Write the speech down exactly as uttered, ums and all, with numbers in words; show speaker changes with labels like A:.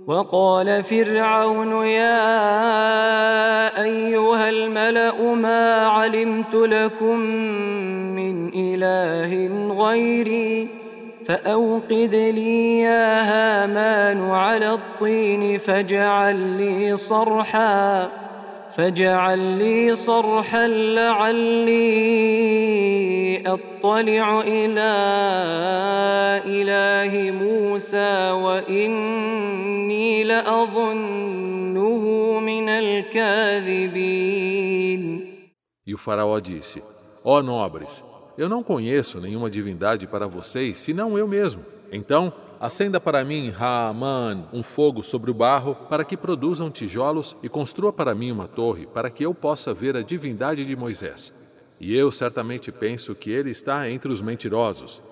A: وقال فرعون يا أيها الملأ ما علمت لكم من إله غيري فأوقد لي يا هامان على الطين فاجعل لي صرحا فاجعل لي صرحا لعلي أطلع إلى إله موسى وإني لأظنه من الكاذبين.
B: E o faraó disse: Ó nobres, eu não conheço nenhuma divindade para vocês, senão eu mesmo. Então, acenda para mim, Haaman, um fogo sobre o barro, para que produzam tijolos e construa para mim uma torre, para que eu possa ver a divindade de Moisés. E eu certamente penso que ele está entre os mentirosos.